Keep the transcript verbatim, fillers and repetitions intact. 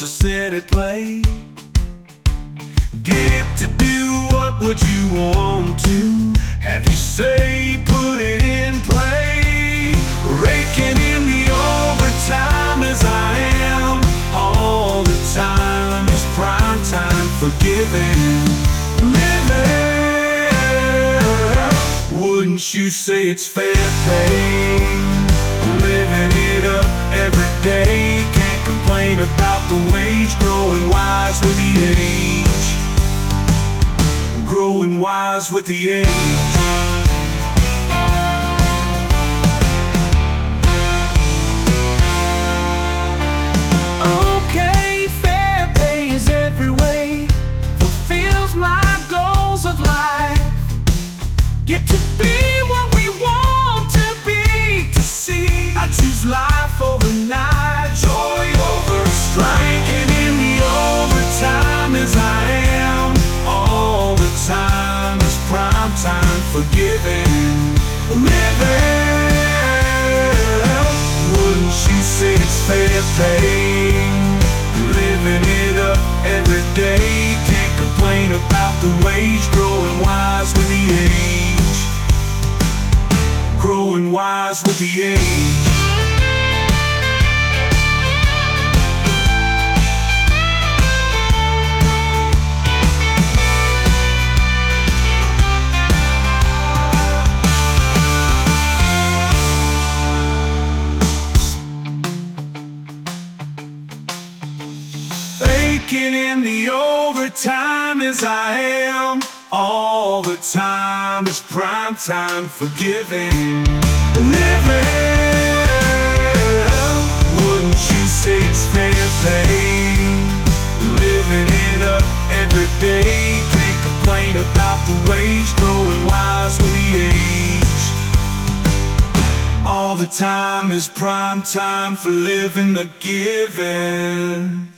to sit at play. Get to do what would you want to have you say, put it in play. Raking in the overtime as I am all the time. It's prime time for giving, living. Wouldn't you say it's fair pay? Living it up every day. Can't complain about the wage. Growing wise with the age. Growing wise with the age. Okay, fair pay is every way. Fulfills my goals of life. Get to be what we want to be. To see I choose life over night, joy over strife. Striking in the overtime as I am all the time. It's prime time for giving, living. Wouldn't you say it's fair pay? Living it up every day. Can't complain about the wage. Growing wise with the age. Growing wise with the age. Faking in the overtime as I am all the time. It's prime time for giving, living. Wouldn't you say it's fair pay? Living it up every day. Can't complain about the wage. Growing wise with the age. All the time is prime time for living the giving.